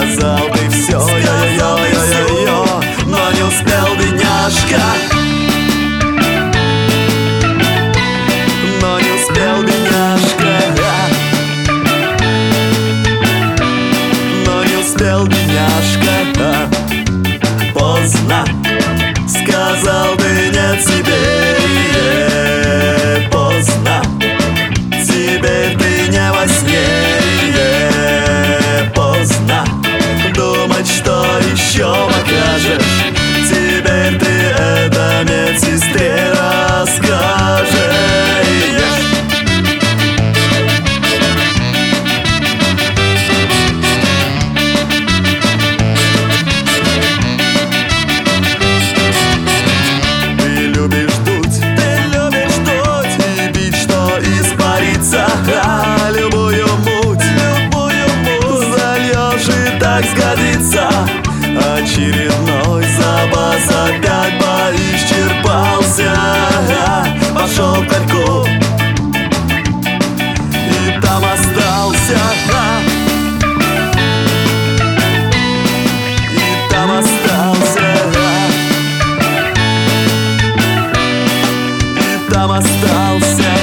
сказал бы все, но не успел, бедняжка. Но не успел, бедняжка. Но не успел, бедняжка. Поздно, сказал бы нет тебе. Поздно, теперь ты не во сне. Поздно думать, что еще покажешь. Теперь ты это медсестре расскажешь. Любую муть зальешь, и так сгодится. Очередной запас опять поисчерпался. Пошел к ларьку и там остался. И там остался. И там остался.